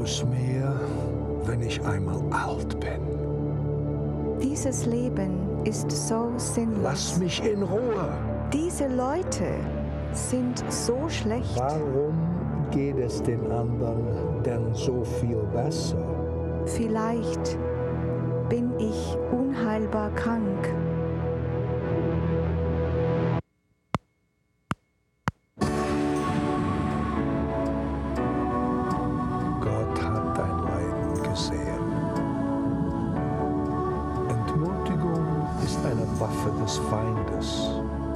es mir, wenn ich einmal alt bin. Dieses Leben ist so sinnlos. Lass mich in Ruhe. Diese Leute sind so schlecht. Warum geht es den anderen denn so viel besser? Vielleicht bin ich unheilbar krank. Gott hat dein Leiden gesehen. Entmutigung ist eine Waffe des Feindes.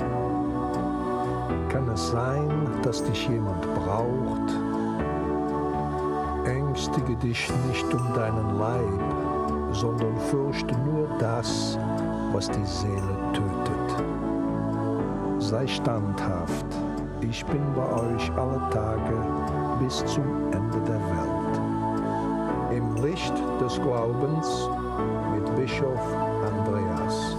Kann es sein, dass dich jemand braucht? Ängstige dich nicht um deinen Leib, sondern fürchte nur das, was die Seele tötet. Sei standhaft, ich bin bei euch alle Tage bis zum Ende der Welt. Im Licht des Glaubens mit Bischof Andreas.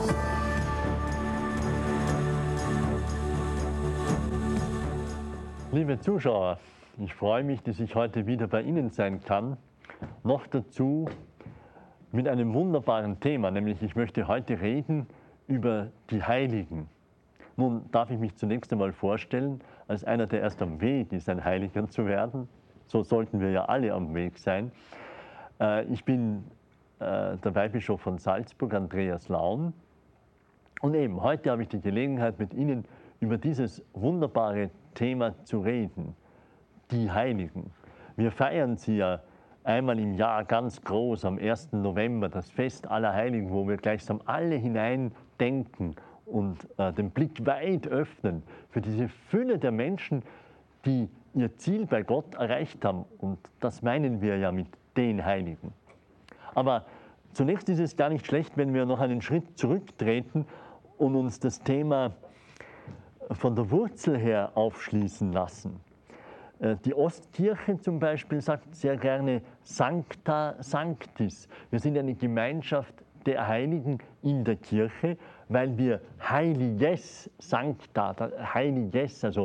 Liebe Zuschauer, ich freue mich, dass ich heute wieder bei Ihnen sein kann. Noch dazu mit einem wunderbaren Thema, nämlich ich möchte heute reden über die Heiligen. Nun darf ich mich zunächst einmal vorstellen, als einer, der erst am Weg ist, ein Heiliger zu werden. So sollten wir ja alle am Weg sein. Ich bin der Weihbischof von Salzburg, Andreas Laun. Und eben, heute habe ich die Gelegenheit, mit Ihnen über dieses wunderbare Thema zu reden, die Heiligen. Wir feiern sie ja einmal im Jahr ganz groß am 1. November, das Fest aller Heiligen, wo wir gleichsam alle hineindenken und den Blick weit öffnen für diese Fülle der Menschen, die ihr Ziel bei Gott erreicht haben. Und das meinen wir ja mit den Heiligen. Aber zunächst ist es gar nicht schlecht, wenn wir noch einen Schritt zurücktreten und uns das Thema von der Wurzel her aufschließen lassen. Die Ostkirche zum Beispiel sagt sehr gerne Sancta Sanctis. Wir sind eine Gemeinschaft der Heiligen in der Kirche, weil wir Heiliges Sancta, Heiliges, also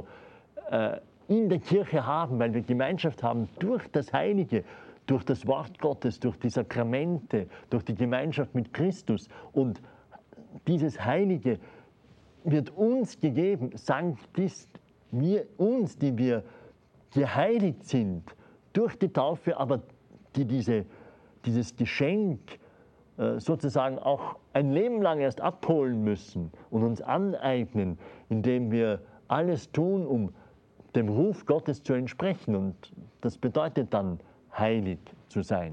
in der Kirche haben, weil wir Gemeinschaft haben durch das Heilige, durch das Wort Gottes, durch die Sakramente, durch die Gemeinschaft mit Christus. Und dieses Heilige wird uns gegeben, Sanctis, uns, die wir geheiligt sind durch die Taufe, aber die dieses Geschenk sozusagen auch ein Leben lang erst abholen müssen und uns aneignen, indem wir alles tun, um dem Ruf Gottes zu entsprechen. Und das bedeutet dann, heilig zu sein.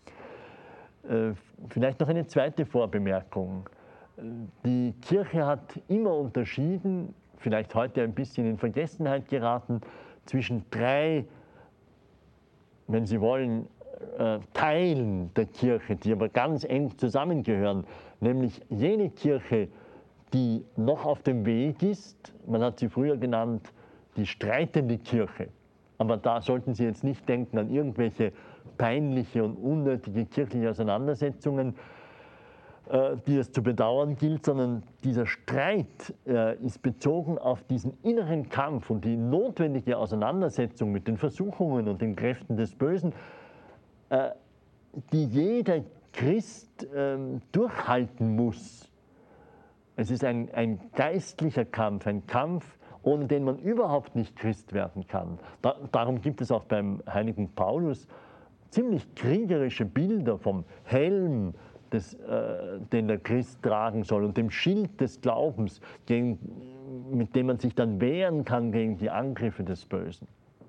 Vielleicht noch eine zweite Vorbemerkung. Die Kirche hat immer unterschieden, vielleicht heute ein bisschen in Vergessenheit geraten, zwischen drei, wenn Sie wollen, Teilen der Kirche, die aber ganz eng zusammengehören, nämlich jene Kirche, die noch auf dem Weg ist, man hat sie früher genannt, die streitende Kirche. Aber da sollten Sie jetzt nicht denken an irgendwelche peinliche und unnötige kirchliche Auseinandersetzungen, die es zu bedauern gilt, sondern dieser Streit ist bezogen auf diesen inneren Kampf und die notwendige Auseinandersetzung mit den Versuchungen und den Kräften des Bösen, die jeder Christ durchhalten muss. Es ist ein geistlicher Kampf, ein Kampf, ohne den man überhaupt nicht Christ werden kann. Darum gibt es auch beim heiligen Paulus ziemlich kriegerische Bilder vom Helm, den der Christ tragen soll, und dem Schild des Glaubens, mit dem man sich dann wehren kann gegen die Angriffe des Bösen.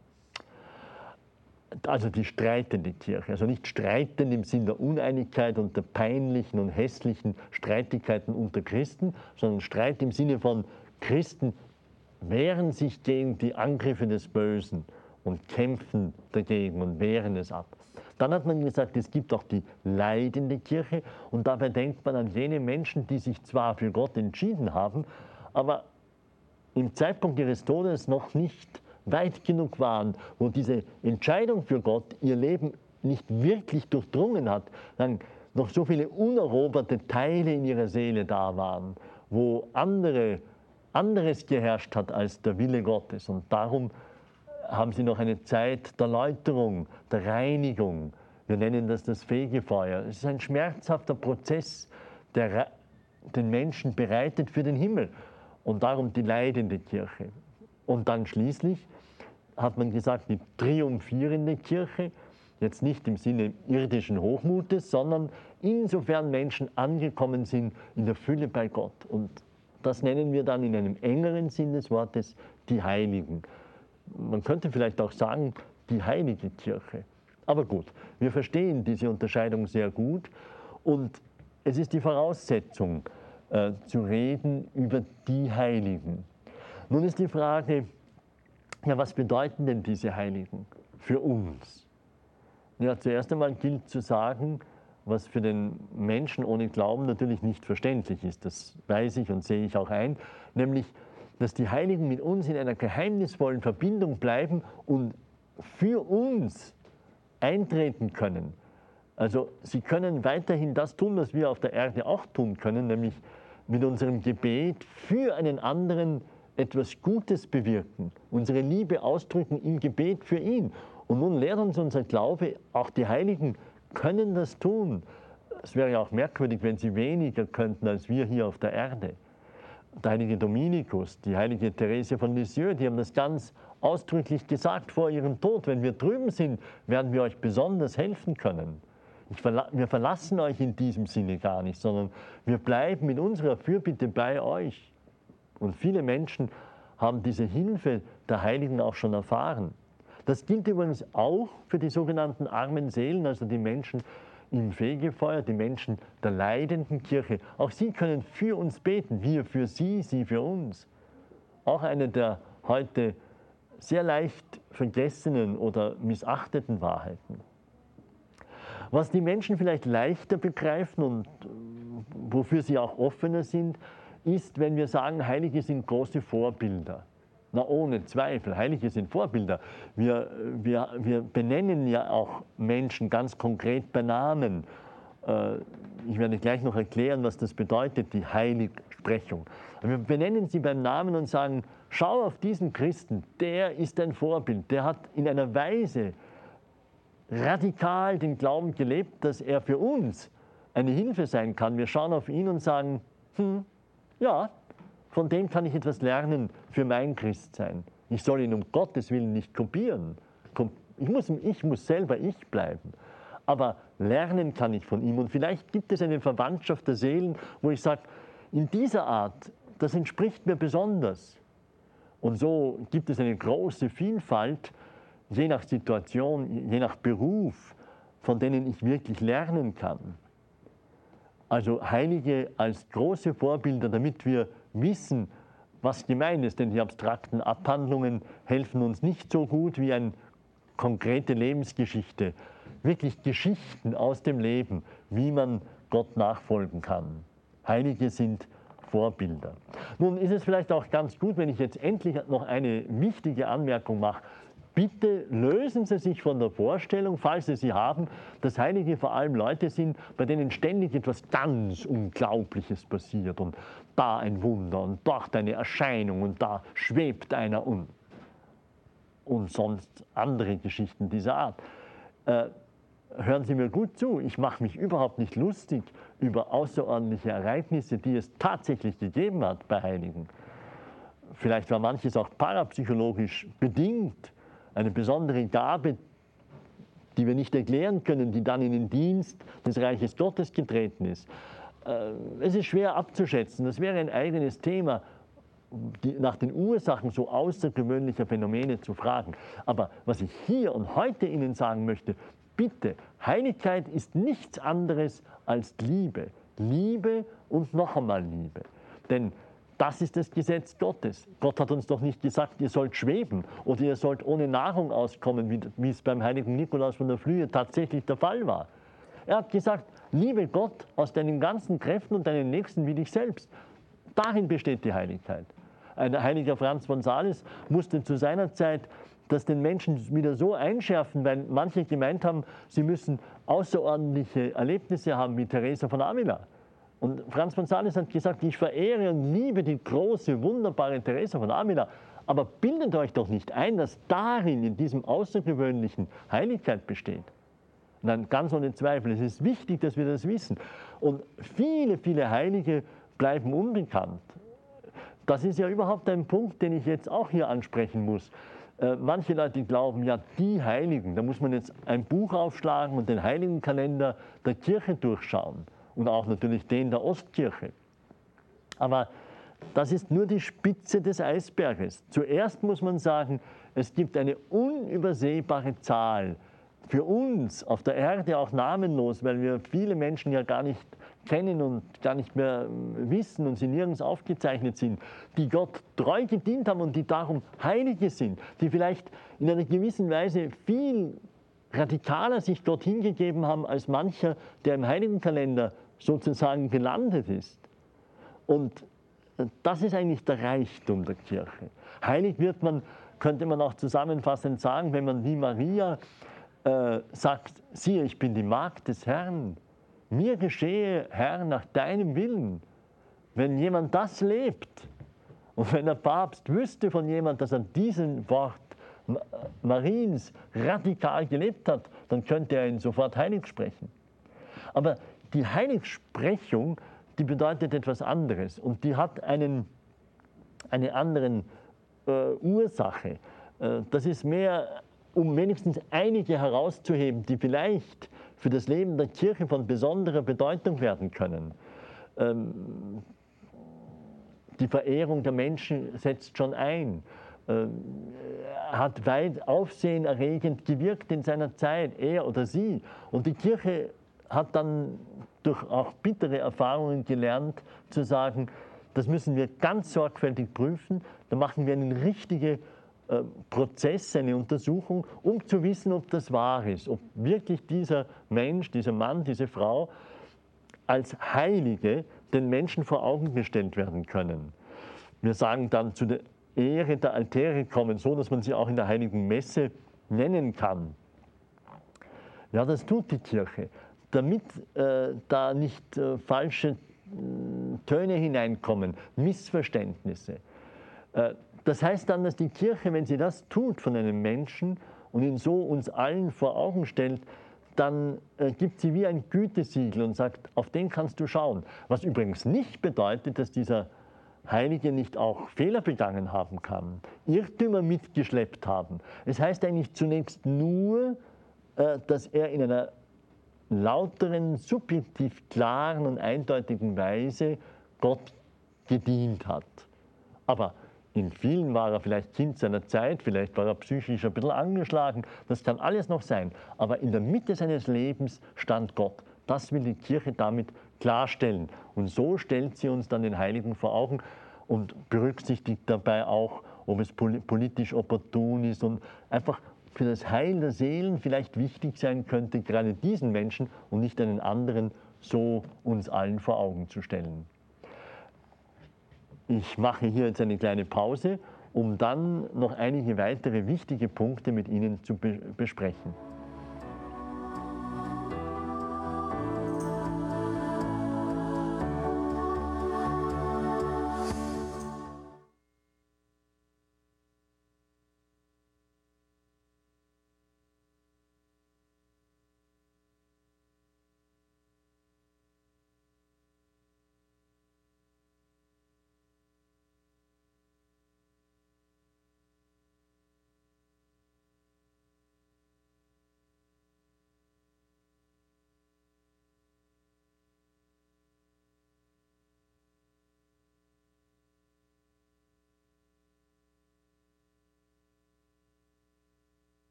Also die streitende Kirche, also nicht streitend im Sinn der Uneinigkeit und der peinlichen und hässlichen Streitigkeiten unter Christen, sondern Streit im Sinne von Christen wehren sich gegen die Angriffe des Bösen und kämpfen dagegen und wehren es ab. Dann hat man gesagt, es gibt auch die leidende Kirche, und dabei denkt man an jene Menschen, die sich zwar für Gott entschieden haben, aber im Zeitpunkt ihres Todes noch nicht weit genug waren, wo diese Entscheidung für Gott ihr Leben nicht wirklich durchdrungen hat, dann noch so viele uneroberte Teile in ihrer Seele da waren, wo anderes geherrscht hat als der Wille Gottes. Und darum haben sie noch eine Zeit der Läuterung, der Reinigung. Wir nennen das Fegefeuer. Es ist ein schmerzhafter Prozess, der den Menschen bereitet für den Himmel. Und darum die leidende Kirche. Und dann schließlich hat man gesagt, die triumphierende Kirche, jetzt nicht im Sinne irdischen Hochmutes, sondern insofern Menschen angekommen sind in der Fülle bei Gott. Und das nennen wir dann in einem engeren Sinn des Wortes die Heiligen. Man könnte vielleicht auch sagen, die heilige Kirche. Aber gut, wir verstehen diese Unterscheidung sehr gut und es ist die Voraussetzung, zu reden über die Heiligen. Nun ist die Frage, ja, was bedeuten denn diese Heiligen für uns? Ja, zuerst einmal gilt zu sagen, was für den Menschen ohne Glauben natürlich nicht verständlich ist. Das weiß ich und sehe ich auch ein, nämlich, dass die Heiligen mit uns in einer geheimnisvollen Verbindung bleiben und für uns eintreten können. Also sie können weiterhin das tun, was wir auf der Erde auch tun können, nämlich mit unserem Gebet für einen anderen etwas Gutes bewirken, unsere Liebe ausdrücken im Gebet für ihn. Und nun lehrt uns unser Glaube, auch die Heiligen können das tun. Es wäre ja auch merkwürdig, wenn sie weniger könnten als wir hier auf der Erde. Der heilige Dominikus, die heilige Therese von Lisieux, die haben das ganz ausdrücklich gesagt vor ihrem Tod. Wenn wir drüben sind, werden wir euch besonders helfen können. Wir verlassen euch in diesem Sinne gar nicht, sondern wir bleiben mit unserer Fürbitte bei euch. Und viele Menschen haben diese Hilfe der Heiligen auch schon erfahren. Das gilt übrigens auch für die sogenannten armen Seelen, also die Menschen im Fegefeuer, die Menschen der leidenden Kirche. Auch sie können für uns beten, wir für sie, sie für uns. Auch eine der heute sehr leicht vergessenen oder missachteten Wahrheiten. Was die Menschen vielleicht leichter begreifen und wofür sie auch offener sind, ist, wenn wir sagen, Heilige sind große Vorbilder. Na, ohne Zweifel, Heilige sind Vorbilder. Wir benennen ja auch Menschen ganz konkret bei Namen. Ich werde gleich noch erklären, was das bedeutet, die Heiligsprechung. Wir benennen sie beim Namen und sagen, schau auf diesen Christen, der ist ein Vorbild, der hat in einer Weise radikal den Glauben gelebt, dass er für uns eine Hilfe sein kann. Wir schauen auf ihn und sagen, ja, von dem kann ich etwas lernen für mein Christsein. Ich soll ihn um Gottes Willen nicht kopieren. Ich muss selber ich bleiben. Aber lernen kann ich von ihm. Und vielleicht gibt es eine Verwandtschaft der Seelen, wo ich sage, in dieser Art, das entspricht mir besonders. Und so gibt es eine große Vielfalt, je nach Situation, je nach Beruf, von denen ich wirklich lernen kann. Also Heilige als große Vorbilder, damit wir wissen, was gemeint ist. Denn die abstrakten Abhandlungen helfen uns nicht so gut wie eine konkrete Lebensgeschichte. Wirklich Geschichten aus dem Leben, wie man Gott nachfolgen kann. Heilige sind Vorbilder. Nun ist es vielleicht auch ganz gut, wenn ich jetzt endlich noch eine wichtige Anmerkung mache. Bitte lösen Sie sich von der Vorstellung, falls Sie sie haben, dass Heilige vor allem Leute sind, bei denen ständig etwas ganz Unglaubliches passiert und da ein Wunder und dort eine Erscheinung und da schwebt einer und sonst andere Geschichten dieser Art. Hören Sie mir gut zu, ich mache mich überhaupt nicht lustig über außerordentliche Ereignisse, die es tatsächlich gegeben hat bei Heiligen. Vielleicht war manches auch parapsychologisch bedingt, eine besondere Gabe, die wir nicht erklären können, die dann in den Dienst des Reiches Gottes getreten ist. Es ist schwer abzuschätzen, das wäre ein eigenes Thema, nach den Ursachen so außergewöhnlicher Phänomene zu fragen. Aber was ich hier und heute Ihnen sagen möchte, bitte, Heiligkeit ist nichts anderes als Liebe. Liebe und noch einmal Liebe. Denn das ist das Gesetz Gottes. Gott hat uns doch nicht gesagt, ihr sollt schweben oder ihr sollt ohne Nahrung auskommen, wie es beim heiligen Nikolaus von der Flühe tatsächlich der Fall war. Er hat gesagt, liebe Gott aus deinen ganzen Kräften und deinen Nächsten wie dich selbst. Darin besteht die Heiligkeit. Ein heiliger Franz von Sales musste zu seiner Zeit das den Menschen wieder so einschärfen, weil manche gemeint haben, sie müssen außerordentliche Erlebnisse haben wie Teresa von Avila. Und Franz von Sales hat gesagt, ich verehre und liebe die große, wunderbare Teresa von Avila, Aber bildet euch doch nicht ein, dass darin, in diesem Außergewöhnlichen, Heiligkeit besteht. Nein, ganz ohne Zweifel. Es ist wichtig, dass wir das wissen. Und viele, viele Heilige bleiben unbekannt. Das ist ja überhaupt ein Punkt, den ich jetzt auch hier ansprechen muss. Manche Leute glauben, ja, die Heiligen, da muss man jetzt ein Buch aufschlagen und den Heiligenkalender der Kirche durchschauen. Und auch natürlich den der Ostkirche. Aber das ist nur die Spitze des Eisberges. Zuerst muss man sagen, es gibt eine unübersehbare Zahl, für uns auf der Erde auch namenlos, weil wir viele Menschen ja gar nicht kennen und gar nicht mehr wissen und sie nirgends aufgezeichnet sind, die Gott treu gedient haben und die darum Heilige sind, die vielleicht in einer gewissen Weise viel radikaler sich Gott hingegeben haben als mancher, der im Heiligenkalender sozusagen gelandet ist. Und das ist eigentlich der Reichtum der Kirche. Heilig wird man, könnte man auch zusammenfassend sagen, wenn man wie Maria sagt, siehe, ich bin die Magd des Herrn, mir geschehe, Herr, nach deinem Willen. Wenn jemand das lebt und wenn der Papst wüsste von jemand, dass er diesen Wort Mariens radikal gelebt hat, dann könnte er ihn sofort heilig sprechen. Aber die Heiligsprechung, die bedeutet etwas anderes und die hat eine andere Ursache. Das ist mehr, um wenigstens einige herauszuheben, die vielleicht für das Leben der Kirche von besonderer Bedeutung werden können. Die Verehrung der Menschen setzt schon ein, hat weit aufsehenerregend gewirkt in seiner Zeit, er oder sie. Und die Kirche hat dann durch auch bittere Erfahrungen gelernt, zu sagen, das müssen wir ganz sorgfältig prüfen, da machen wir einen richtigen Prozess, eine Untersuchung, um zu wissen, ob das wahr ist, ob wirklich dieser Mensch, dieser Mann, diese Frau als Heilige den Menschen vor Augen gestellt werden können. Wir sagen dann, zu der Ehre der Altäre kommen, so dass man sie auch in der Heiligen Messe nennen kann. Ja, das tut die Kirche. Damit da nicht falsche Töne hineinkommen, Missverständnisse. Das heißt dann, dass die Kirche, wenn sie das tut von einem Menschen und ihn so uns allen vor Augen stellt, dann gibt sie wie ein Gütesiegel und sagt, auf den kannst du schauen. Was übrigens nicht bedeutet, dass dieser Heilige nicht auch Fehler begangen haben kann, Irrtümer mitgeschleppt haben. Es heißt eigentlich zunächst nur, dass er in einer lauteren, subjektiv klaren und eindeutigen Weise Gott gedient hat. Aber in vielen war er vielleicht Kind seiner Zeit, vielleicht war er psychisch ein bisschen angeschlagen, das kann alles noch sein. Aber in der Mitte seines Lebens stand Gott. Das will die Kirche damit klarstellen. Und so stellt sie uns dann den Heiligen vor Augen und berücksichtigt dabei auch, ob es politisch opportun ist und einfach für das Heil der Seelen vielleicht wichtig sein könnte, gerade diesen Menschen und nicht einen anderen so uns allen vor Augen zu stellen. Ich mache hier jetzt eine kleine Pause, um dann noch einige weitere wichtige Punkte mit Ihnen zu besprechen.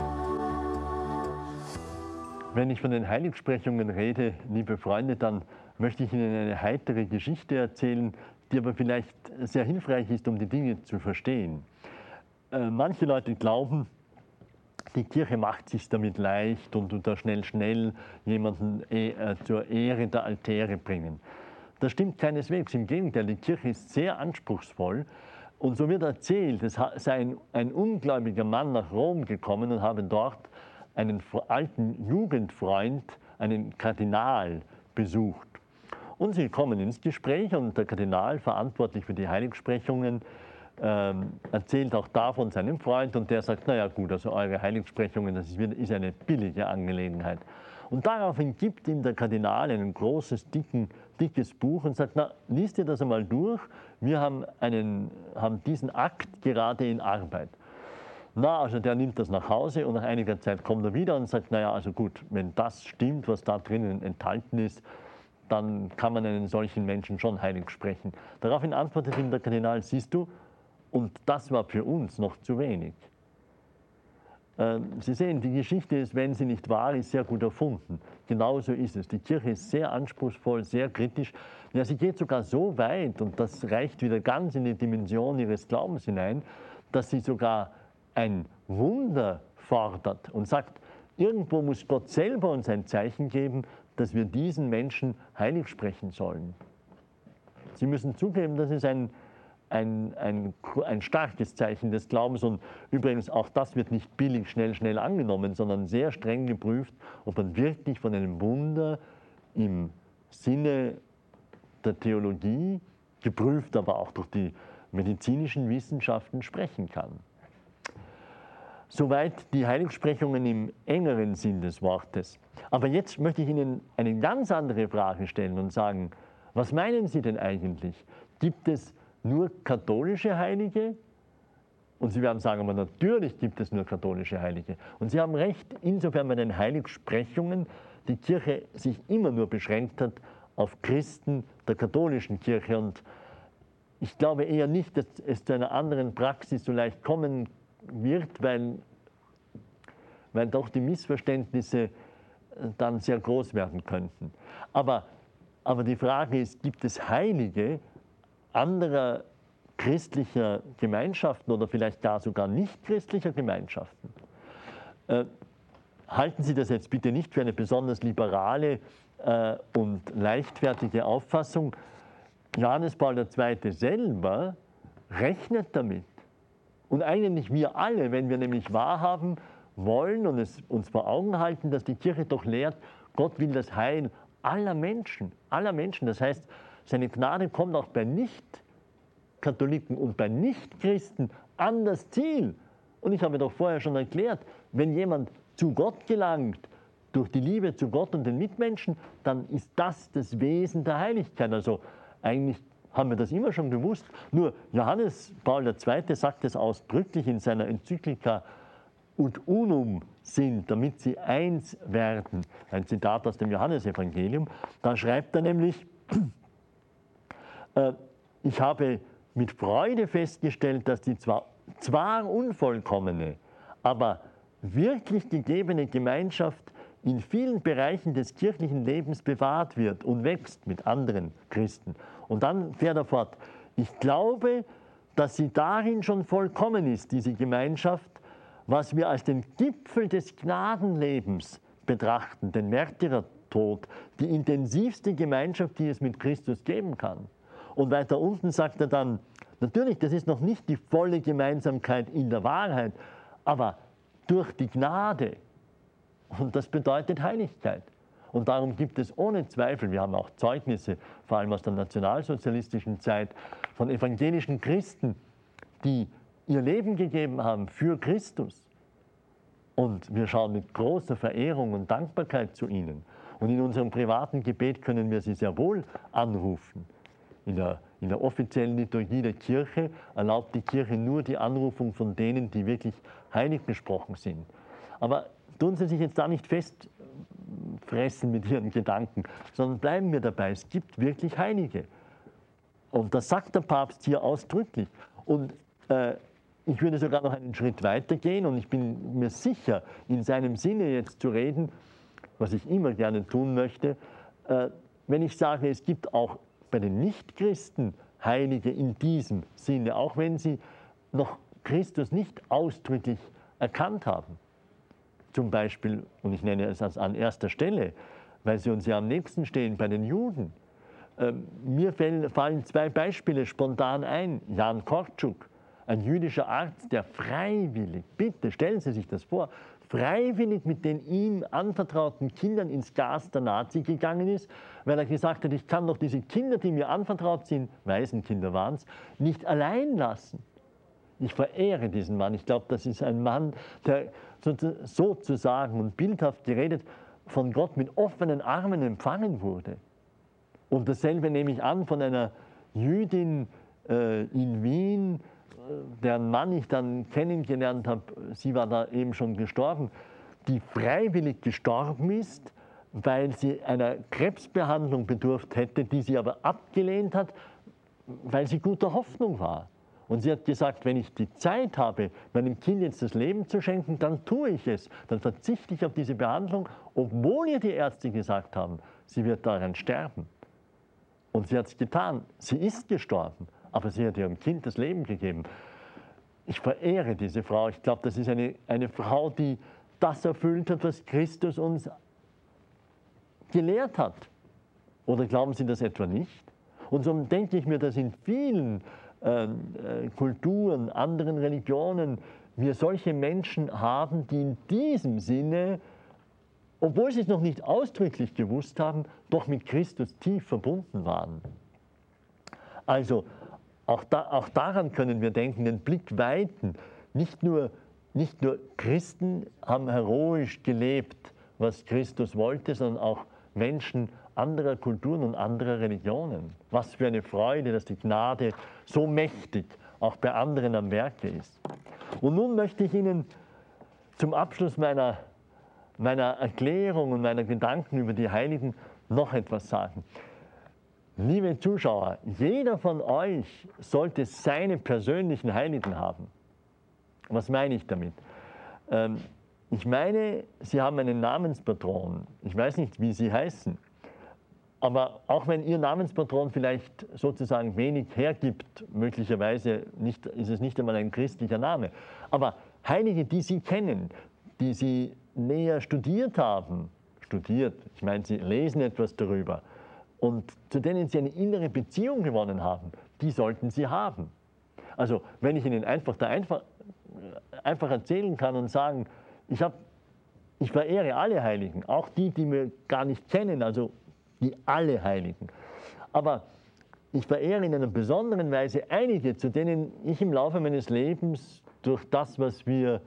Wenn ich von den Heiligsprechungen rede, liebe Freunde, dann möchte ich Ihnen eine heitere Geschichte erzählen, die aber vielleicht sehr hilfreich ist, um die Dinge zu verstehen. Manche Leute glauben, die Kirche macht sich damit leicht und tut da schnell jemanden zur Ehre der Altäre bringen. Das stimmt keineswegs. Im Gegenteil, die Kirche ist sehr anspruchsvoll. Und so wird erzählt, es sei ein ungläubiger Mann nach Rom gekommen und habe dort einen alten Jugendfreund, einen Kardinal, besucht. Und sie kommen ins Gespräch und der Kardinal, verantwortlich für die Heiligsprechungen, erzählt auch davon seinem Freund und der sagt, naja gut, also eure Heiligsprechungen, das ist eine billige Angelegenheit. Und daraufhin gibt ihm der Kardinal ein großes, dickes Buch und sagt, na, liest ihr das einmal durch, wir haben diesen Akt gerade in Arbeit. Na, also der nimmt das nach Hause und nach einiger Zeit kommt er wieder und sagt, naja, also gut, wenn das stimmt, was da drinnen enthalten ist, dann kann man einen solchen Menschen schon heilig sprechen. Daraufhin antwortet ihm der Kardinal, siehst du, und das war für uns noch zu wenig. Sie sehen, die Geschichte ist, wenn sie nicht wahr ist, sehr gut erfunden. Genauso ist es. Die Kirche ist sehr anspruchsvoll, sehr kritisch. Ja, sie geht sogar so weit, und das reicht wieder ganz in die Dimension ihres Glaubens hinein, dass sie sogar ein Wunder fordert und sagt, irgendwo muss Gott selber uns ein Zeichen geben, dass wir diesen Menschen heilig sprechen sollen. Sie müssen zugeben, das ist ein starkes Zeichen des Glaubens und übrigens auch das wird nicht billig schnell angenommen, sondern sehr streng geprüft, ob man wirklich von einem Wunder im Sinne der Theologie, geprüft aber auch durch die medizinischen Wissenschaften, sprechen kann. Soweit die Heiligsprechungen im engeren Sinn des Wortes. Aber jetzt möchte ich Ihnen eine ganz andere Frage stellen und sagen, was meinen Sie denn eigentlich? Gibt es nur katholische Heilige? Und Sie werden sagen, aber natürlich gibt es nur katholische Heilige. Und Sie haben recht, insofern bei den Heiligsprechungen die Kirche sich immer nur beschränkt hat auf Christen der katholischen Kirche. Und ich glaube eher nicht, dass es zu einer anderen Praxis so leicht kommen wird, weil doch die Missverständnisse dann sehr groß werden könnten. Aber die Frage ist, gibt es Heilige anderer christlicher Gemeinschaften oder vielleicht gar sogar nicht christlicher Gemeinschaften? Halten Sie das jetzt bitte nicht für eine besonders liberale und leichtfertige Auffassung. Johannes Paul II. Selber rechnet damit. Und eigentlich wir alle, wenn wir nämlich wahrhaben wollen und es uns vor Augen halten, dass die Kirche doch lehrt, Gott will das Heil aller Menschen. Das heißt, seine Gnade kommt auch bei Nicht-Katholiken und bei Nicht-Christen an das Ziel. Und ich habe doch vorher schon erklärt, wenn jemand zu Gott gelangt, durch die Liebe zu Gott und den Mitmenschen, dann ist das das Wesen der Heiligkeit. Also eigentlich haben wir das immer schon gewusst. Nur Johannes Paul II. Sagt es ausdrücklich in seiner Enzyklika Ut unum sind, damit sie eins werden. Ein Zitat aus dem Johannesevangelium. Da schreibt er nämlich, ich habe mit Freude festgestellt, dass die zwar unvollkommene, aber wirklich gegebene Gemeinschaft in vielen Bereichen des kirchlichen Lebens bewahrt wird und wächst mit anderen Christen. Und dann fährt er fort, ich glaube, dass sie darin schon vollkommen ist, diese Gemeinschaft, was wir als den Gipfel des Gnadenlebens betrachten, den Märtyrertod, die intensivste Gemeinschaft, die es mit Christus geben kann. Und weiter unten sagt er dann, natürlich, das ist noch nicht die volle Gemeinsamkeit in der Wahrheit, aber durch die Gnade. Und das bedeutet Heiligkeit. Und darum gibt es ohne Zweifel, wir haben auch Zeugnisse, vor allem aus der nationalsozialistischen Zeit, von evangelischen Christen, die ihr Leben gegeben haben für Christus. Und wir schauen mit großer Verehrung und Dankbarkeit zu ihnen. Und in unserem privaten Gebet können wir sie sehr wohl anrufen. In der offiziellen Liturgie der Kirche erlaubt die Kirche nur die Anrufung von denen, die wirklich heilig gesprochen sind. Aber tun Sie sich jetzt da nicht festfressen mit Ihren Gedanken, sondern bleiben wir dabei. Es gibt wirklich Heilige. Und das sagt der Papst hier ausdrücklich. Und ich würde sogar noch einen Schritt weiter gehen und ich bin mir sicher, in seinem Sinne jetzt zu reden, was ich immer gerne tun möchte, wenn ich sage, es gibt auch bei den Nichtchristen Heilige in diesem Sinne, auch wenn sie noch Christus nicht ausdrücklich erkannt haben. Zum Beispiel, und ich nenne es an erster Stelle, weil sie uns ja am nächsten stehen, bei den Juden. Mir fallen zwei Beispiele spontan ein. Jan Korczuk, ein jüdischer Arzt, der freiwillig, bitte stellen Sie sich das vor, freiwillig mit den ihm anvertrauten Kindern ins Gas der Nazi gegangen ist, weil er gesagt hat, ich kann doch diese Kinder, die mir anvertraut sind, Waisenkinder waren es, nicht allein lassen. Ich verehre diesen Mann. Ich glaube, das ist ein Mann, der sozusagen und bildhaft geredet von Gott mit offenen Armen empfangen wurde. Und dasselbe nehme ich an von einer Jüdin in Wien, deren Mann ich dann kennengelernt habe, sie war da eben schon gestorben, die freiwillig gestorben ist, weil sie einer Krebsbehandlung bedurft hätte, die sie aber abgelehnt hat, weil sie guter Hoffnung war. Und sie hat gesagt, wenn ich die Zeit habe, meinem Kind jetzt das Leben zu schenken, dann tue ich es. Dann verzichte ich auf diese Behandlung, obwohl ihr die Ärzte gesagt haben, sie wird daran sterben. Und sie hat es getan. Sie ist gestorben, aber sie hat ihrem Kind das Leben gegeben. Ich verehre diese Frau. Ich glaube, das ist eine Frau, die das erfüllt hat, was Christus uns gelehrt hat. Oder glauben Sie das etwa nicht? Und so denke ich mir, dass in vielen Kulturen, anderen Religionen, wir solche Menschen haben, die in diesem Sinne, obwohl sie es noch nicht ausdrücklich gewusst haben, doch mit Christus tief verbunden waren. Also auch daran können wir denken, den Blick weiten. Nicht nur Christen haben heroisch gelebt, was Christus wollte, sondern auch Menschen anderer Kulturen und anderer Religionen. Was für eine Freude, dass die Gnade so mächtig auch bei anderen am Werke ist. Und nun möchte ich Ihnen zum Abschluss meiner Erklärung und meiner Gedanken über die Heiligen noch etwas sagen. Liebe Zuschauer, jeder von euch sollte seine persönlichen Heiligen haben. Was meine ich damit? Ich meine, Sie haben einen Namenspatron. Ich weiß nicht, wie Sie heißen. Aber auch wenn Ihr Namenspatron vielleicht sozusagen wenig hergibt, möglicherweise ist es nicht einmal ein christlicher Name. Aber Heilige, die Sie kennen, die Sie näher studiert haben, ich meine, Sie lesen etwas darüber, und zu denen Sie eine innere Beziehung gewonnen haben, die sollten Sie haben. Also wenn ich Ihnen einfach erzählen kann und sagen, ich verehre alle Heiligen, auch die wir gar nicht kennen, also die alle Heiligen. Aber ich verehre in einer besonderen Weise einige, zu denen ich im Laufe meines Lebens durch das, was wir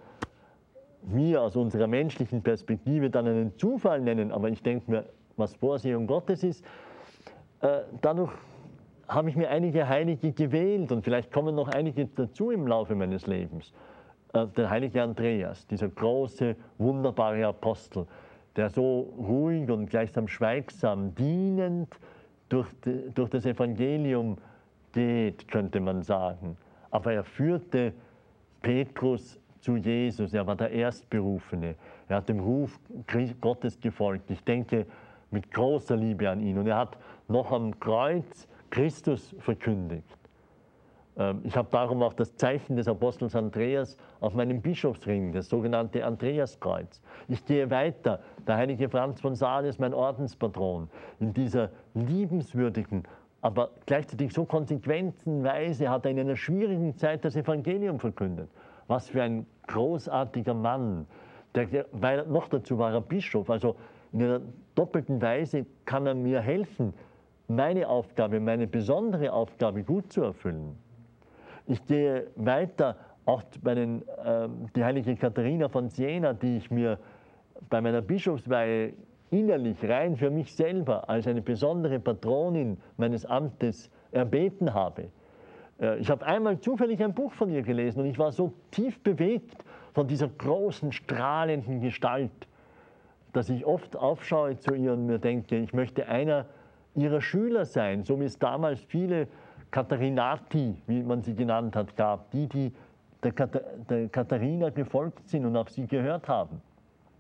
aus unserer menschlichen Perspektive dann einen Zufall nennen, aber ich denke mir, was Vorsehung Gottes ist, dadurch habe ich mir einige Heilige gewählt und vielleicht kommen noch einige dazu im Laufe meines Lebens. Der heilige Andreas, dieser große, wunderbare Apostel, der so ruhig und gleichsam schweigsam, dienend durch das Evangelium geht, könnte man sagen. Aber er führte Petrus zu Jesus, er war der Erstberufene. Er hat dem Ruf Gottes gefolgt. Ich denke mit großer Liebe an ihn. Und er hat noch am Kreuz Christus verkündigt. Ich habe darum auch das Zeichen des Apostels Andreas auf meinem Bischofsring, das sogenannte Andreaskreuz. Ich gehe weiter. Der heilige Franz von Sales, mein Ordenspatron, in dieser liebenswürdigen, aber gleichzeitig so konsequenten Weise hat er in einer schwierigen Zeit das Evangelium verkündet. Was für ein großartiger Mann. Weil noch dazu war er Bischof, also in einer doppelten Weise kann er mir helfen, meine Aufgabe, meine besondere Aufgabe gut zu erfüllen. Ich gehe weiter, auch bei die heilige Katharina von Siena, die ich mir bei meiner Bischofsweihe innerlich rein für mich selber als eine besondere Patronin meines Amtes erbeten habe. Ich habe einmal zufällig ein Buch von ihr gelesen und ich war so tief bewegt von dieser großen, strahlenden Gestalt, dass ich oft aufschaue zu ihr und mir denke, ich möchte einer ihrer Schüler sein, so wie es damals viele Katharinati, wie man sie genannt hat, gab, die der Katharina gefolgt sind und auf sie gehört haben.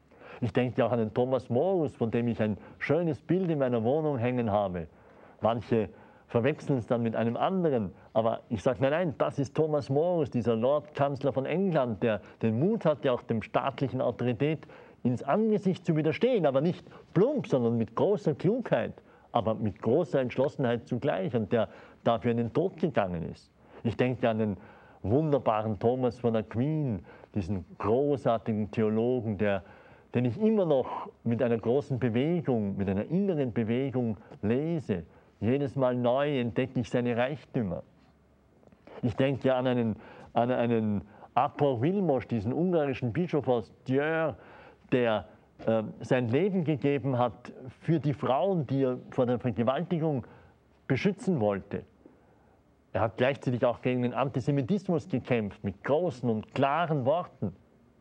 Ich denke auch an den Thomas Morus, von dem ich ein schönes Bild in meiner Wohnung hängen habe. Manche verwechseln es dann mit einem anderen, aber ich sage, nein, das ist Thomas Morus, dieser Lordkanzler von England, der den Mut hatte, auch dem staatlichen Autorität ins Angesicht zu widerstehen, aber nicht plump, sondern mit großer Klugheit, aber mit großer Entschlossenheit zugleich, und der dafür in den Tod gegangen ist. Ich denke an den wunderbaren Thomas von Aquin, diesen großartigen Theologen, den ich immer noch mit einer großen Bewegung, mit einer inneren Bewegung lese. Jedes Mal neu entdecke ich seine Reichtümer. Ich denke an einen Apor Vilmos, diesen ungarischen Bischof aus Győr, der sein Leben gegeben hat für die Frauen, die er vor der Vergewaltigung beschützen wollte. Er hat gleichzeitig auch gegen den Antisemitismus gekämpft, mit großen und klaren Worten.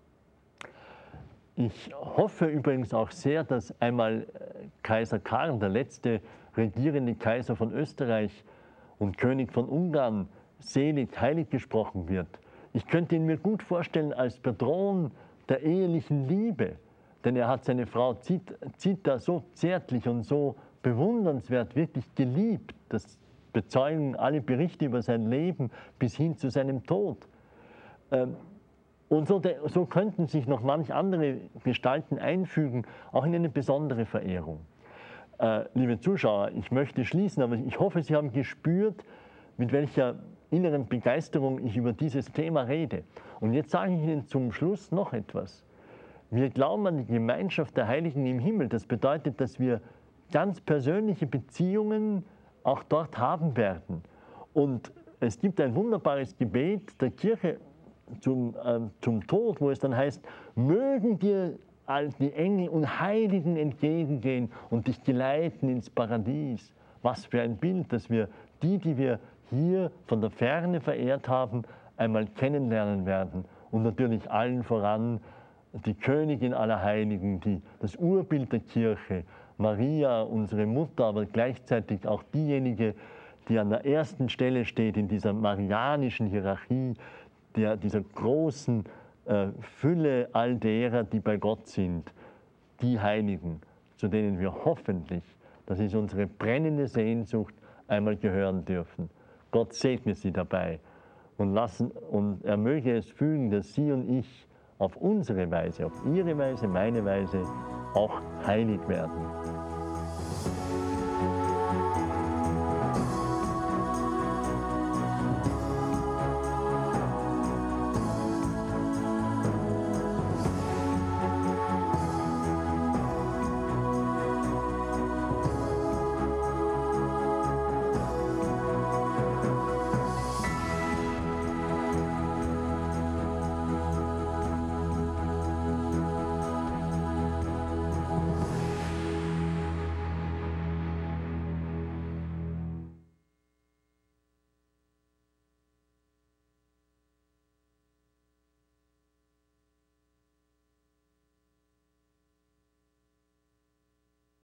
Ich hoffe übrigens auch sehr, dass einmal Kaiser Karl, der letzte regierende Kaiser von Österreich und König von Ungarn, selig, heilig gesprochen wird. Ich könnte ihn mir gut vorstellen als Patron der ehelichen Liebe, denn er hat seine Frau Zita so zärtlich und so bewundernswert wirklich geliebt. Das bezeugen alle Berichte über sein Leben bis hin zu seinem Tod. Und so könnten sich noch manch andere Gestalten einfügen, auch in eine besondere Verehrung. Liebe Zuschauer, ich möchte schließen, aber ich hoffe, Sie haben gespürt, mit welcher inneren Begeisterung ich über dieses Thema rede. Und jetzt sage ich Ihnen zum Schluss noch etwas. Wir glauben an die Gemeinschaft der Heiligen im Himmel. Das bedeutet, dass wir ganz persönliche Beziehungen auch dort haben werden. Und es gibt ein wunderbares Gebet der Kirche zum Tod, wo es dann heißt, mögen dir all die Engel und Heiligen entgegengehen und dich geleiten ins Paradies. Was für ein Bild, dass wir die wir hier von der Ferne verehrt haben, einmal kennenlernen werden. Und natürlich allen voran die Königin aller Heiligen, das Urbild der Kirche, Maria, unsere Mutter, aber gleichzeitig auch diejenige, die an der ersten Stelle steht in dieser marianischen Hierarchie, dieser großen Fülle all derer, die bei Gott sind, die Heiligen, zu denen wir hoffentlich, das ist unsere brennende Sehnsucht, einmal gehören dürfen. Gott segne Sie dabei und er möge es fügen, dass Sie und ich auf unsere Weise, auf Ihre Weise, meine Weise auch heilig werden.